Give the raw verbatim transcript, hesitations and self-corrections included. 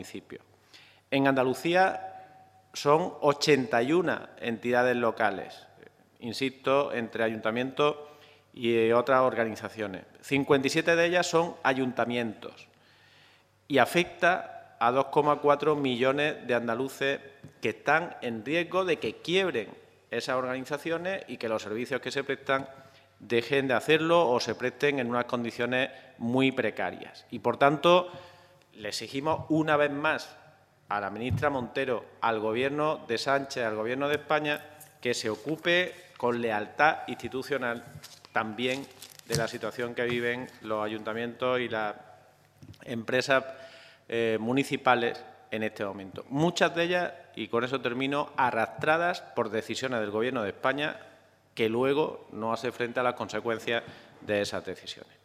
municipios. En Andalucía son ochenta y una entidades locales, insisto, entre ayuntamientos y otras organizaciones. cincuenta y siete de ellas son ayuntamientos y afecta a dos coma cuatro millones de andaluces que están en riesgo de que quiebren esas organizaciones y que los servicios que se prestan dejen de hacerlo o se presten en unas condiciones muy precarias. Y, por tanto, le exigimos una vez más a la ministra Montero, al Gobierno de Sánchez, al Gobierno de España, que se ocupe con lealtad institucional también de la situación que viven los ayuntamientos y las empresas eh, municipales en este momento. Muchas de ellas, y con eso termino, arrastradas por decisiones del Gobierno de España que luego no hace frente a las consecuencias de esas decisiones.